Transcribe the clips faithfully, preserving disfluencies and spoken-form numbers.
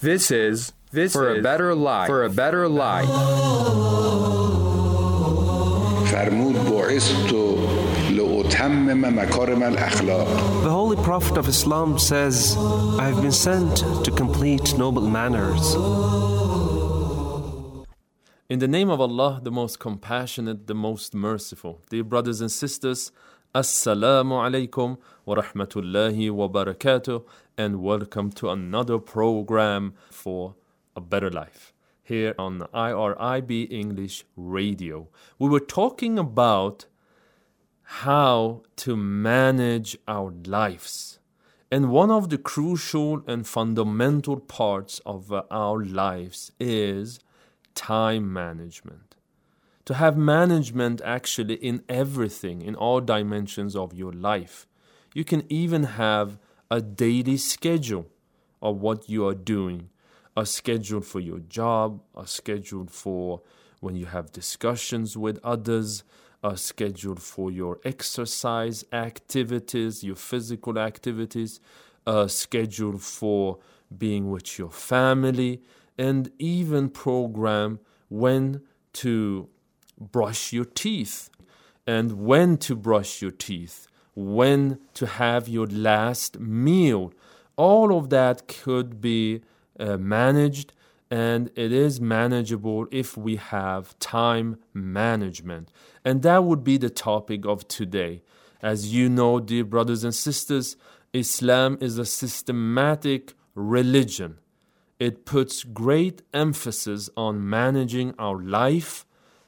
This is this for is a better life. For a better life. فرمود بعثت لأتمم مكارم الأخلاق. The Holy Prophet of Islam says, I have been sent to complete noble manners. In the name of Allah, the most compassionate, the most merciful. Dear brothers and sisters, Assalamu alaikum wa rahmatullahi wa barakatuh, and welcome to another program for a better life here on I R I B English Radio. We were talking about how to manage our lives. And one of the crucial and fundamental parts of our lives is time management. To have management actually in everything, in all dimensions of your life. You can even have a daily schedule of what you are doing. A schedule for your job, a schedule for when you have discussions with others, a schedule for your exercise activities, your physical activities, a schedule for being with your family, and even program when to brush your teeth, and when to brush your teeth, when to have your last meal. All of that could be uh, managed, and it is manageable if we have time management. And that would be the topic of today. As you know, dear brothers and sisters, Islam is a systematic religion. It puts great emphasis on managing our life,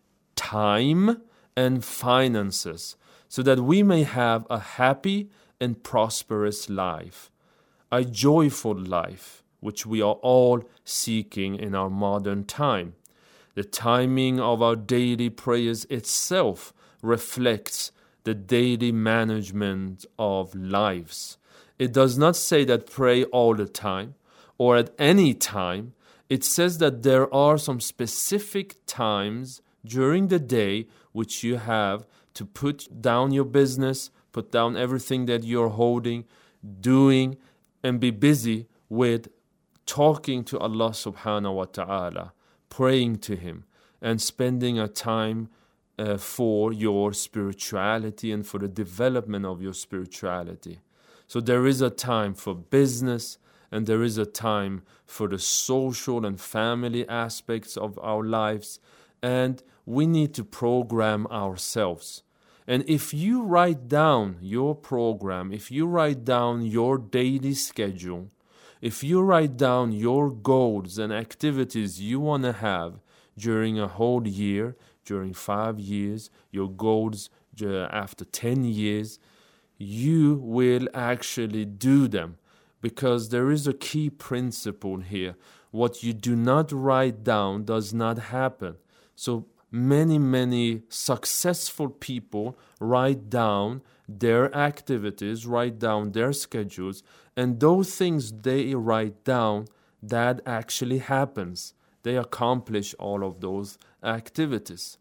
time, and finances so that we may have a happy and prosperous life, a joyful life, which we are all seeking in our modern time. The timing of our daily prayers itself reflects the daily management of lives. It does not say that pray all the time or at any time. It says that there are some specific times during the day which you have to put down your business, put down everything that you're holding, doing, and be busy with talking to Allah subhanahu wa ta'ala, praying to Him, and spending a time uh, for your spirituality and for the development of your spirituality. So there is a time for business, and there is a time for the social and family aspects of our lives, and we need to program ourselves. And if you write down your program, if you write down your daily schedule, if you write down your goals and activities you want to have during a whole year, during five years, your goals after ten years, you will actually do them. Because there is a key principle here. What you do not write down does not happen. So many, many successful people write down their activities, write down their schedules, and those things they write down, that actually happens. They accomplish all of those activities.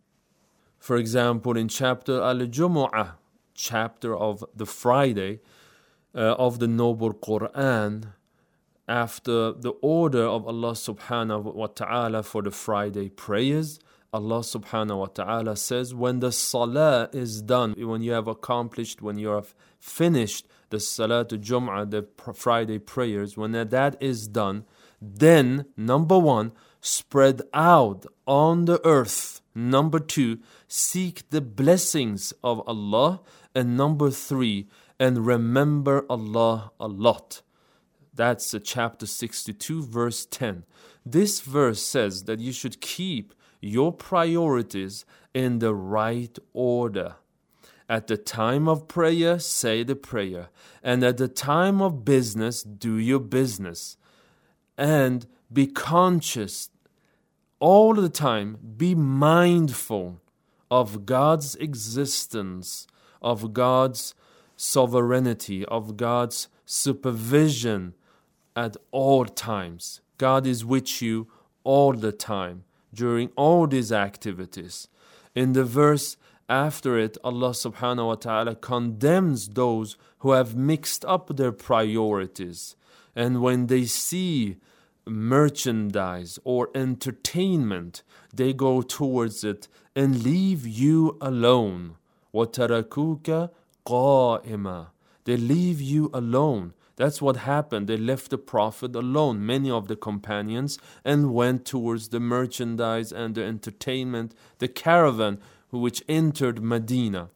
For example, in chapter Al-Jumu'ah, chapter of the Friday, Uh, of the Noble Quran, after the order of Allah subhanahu wa ta'ala for the Friday prayers, Allah subhanahu wa ta'ala says, when the salah is done, when you have accomplished, when you have finished the Salatul Jum'ah, the Friday prayers, when that is done, then, number one, spread out on the earth. Number two, seek the blessings of Allah. And number three, and remember Allah a lot. That's uh, chapter sixty-two, verse ten. This verse says that you should keep your priorities in the right order. At the time of prayer, say the prayer. And at the time of business, do your business. And be conscious all the time. Be mindful of God's existence, of God's sovereignty, of God's supervision at all times. God is with you all the time during all these activities. In the verse after it, Allah subhanahu wa ta'ala condemns those who have mixed up their priorities. And when they see merchandise or entertainment, they go towards it and leave you alone. وَتَرَكُوكَ قَائِمًا. They leave you alone. That's what happened. They left the Prophet alone, many of the companions, and went towards the merchandise and the entertainment, the caravan which entered Medina.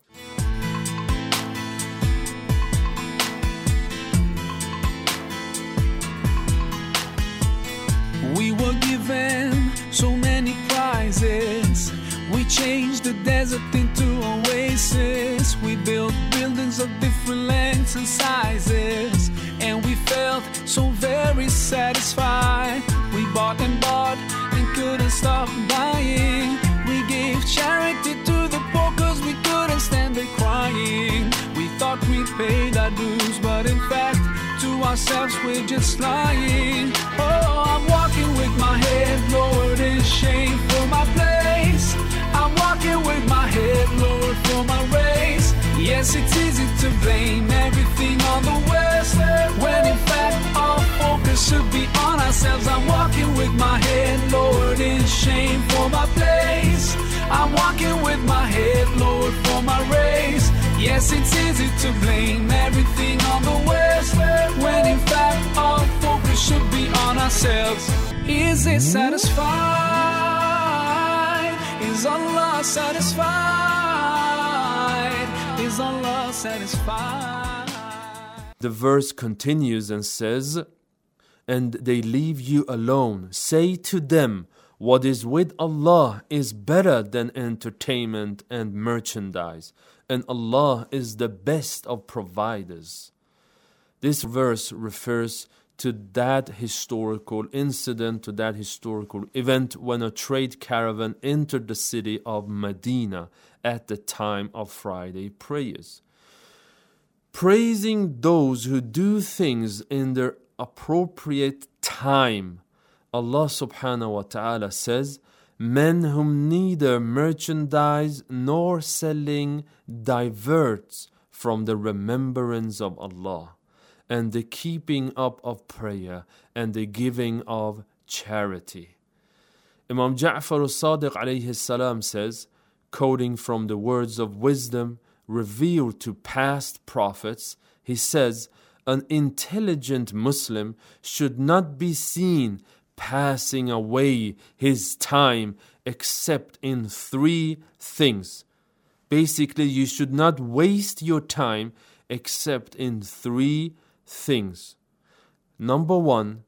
We were given so many prizes. We changed the desert into oasis. We built buildings of different lengths and sizes, and we felt so very satisfied. We bought and bought and couldn't stop buying. We gave charity to the poor cause we couldn't stand it crying. We thought we paid our dues, but in fact to ourselves we're just lying. Oh, I'm walking with my head lowered in shame for my place. I'm walking with my head lowered for my race. Yes, it's easy to blame everything on the West, when in fact our focus should be on ourselves. I'm walking with my head lowered in shame for my place. I'm walking with my head lowered for my race. Yes, it's easy to blame everything on the West, when in fact our focus should be on ourselves. Is it satisfied? Is Allah satisfied? Is Allah satisfied? The verse continues and says, and they leave you alone. Say to them, what is with Allah is better than entertainment and merchandise, and Allah is the best of providers. This verse refers to that historical incident, to that historical event when a trade caravan entered the city of Medina at the time of Friday prayers. Praising those who do things in their appropriate time. Allah subhanahu wa ta'ala says, men whom neither merchandise nor selling diverts from the remembrance of Allah, and the keeping up of prayer, and the giving of charity. Imam Ja'far al-Sadiq alayhi salam says, quoting from the words of wisdom revealed to past prophets, he says, an intelligent Muslim should not be seen passing away his time except in three things. Basically, you should not waste your time except in three things. Number one,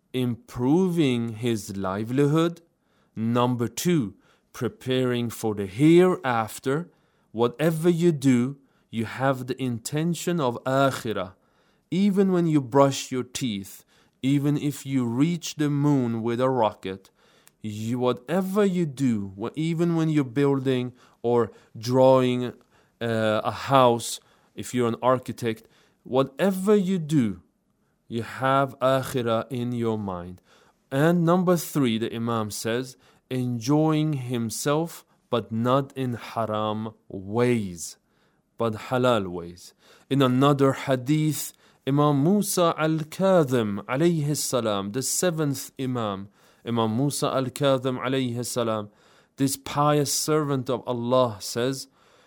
improving his livelihood. Number two, preparing for the hereafter. Whatever you do, you have the intention of akhirah. Even when you brush your teeth, even if you reach the moon with a rocket, you, whatever you do, even when you're building or drawing uh, a house, if you're an architect, whatever you do, you have akhirah in your mind. And number three, the Imam says, enjoying himself, but not in haram ways, but halal ways. In another hadith, Imam Musa al-Kadhim alayhi salam, the seventh Imam, Imam Musa al-Kadhim alayhi salam, this pious servant of Allah says,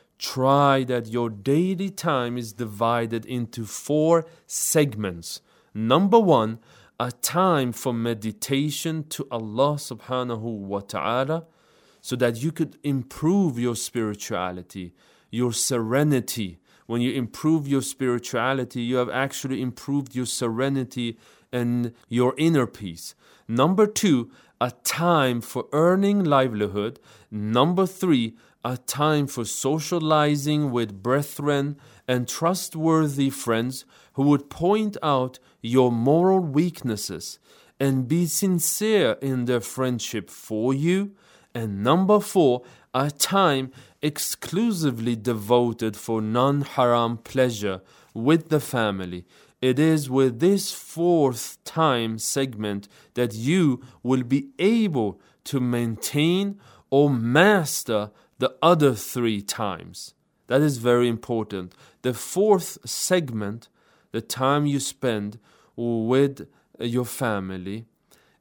try that your daily time is divided into four segments. Number one, a time for meditation to Allah subhanahu wa ta'ala, so that you could improve your spirituality, your serenity. When you improve your spirituality, you have actually improved your serenity and your inner peace. Number two, a time for earning livelihood. Number three, a time for socializing with brethren and trustworthy friends who would point out your moral weaknesses and be sincere in their friendship for you. And number four, a time exclusively devoted for non-haram pleasure with the family. It is with this fourth time segment that you will be able to maintain or master the other three times. That is very important. The fourth segment, the time you spend with your family,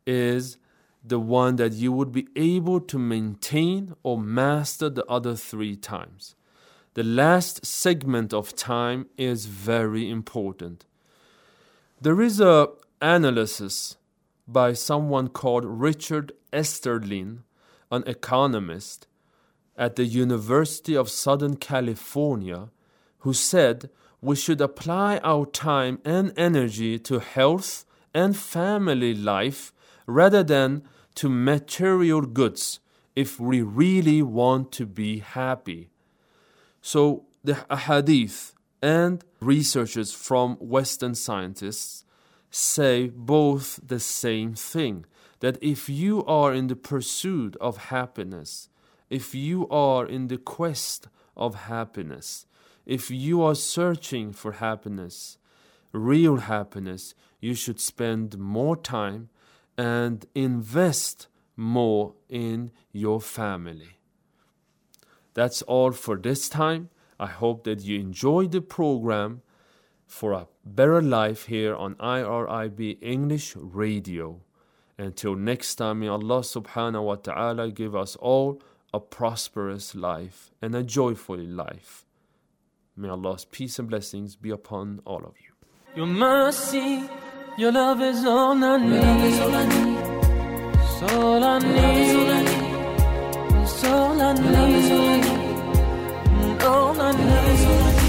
is the one that you would be able to maintain or master the other three times. The last segment of time is very important. There is a analysis by someone called Richard Esterlin, an economist at the University of Southern California, who said we should apply our time and energy to health and family life rather than to material goods if we really want to be happy. So the ahadith and researchers from Western scientists say both the same thing, that if you are in the pursuit of happiness, if you are in the quest of happiness, if you are searching for happiness, real happiness, you should spend more time and invest more in your family. That's all for this time. I hope that you enjoyed the program for a better life here on I R I B English Radio. Until next time, may Allah subhanahu wa ta'ala give us all a prosperous life and a joyful life. May Allah's peace and blessings be upon all of you. Your mercy, your love is all I need. It's all I need. It's all I need. All I need.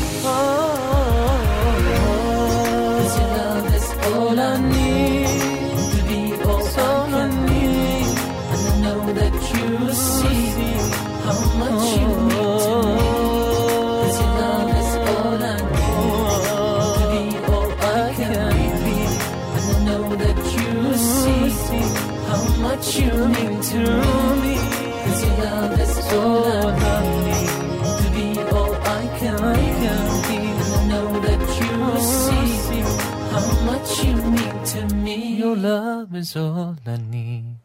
Cause your love is all I need. To be all I need. And I know that you see how much you mean to me. Cause your love is all I need. To be all I can be. And I know that you see how much you mean to me. Cause your love is all I need. To be all I can be. And I know that you see how much you mean to me. Your love is all I need.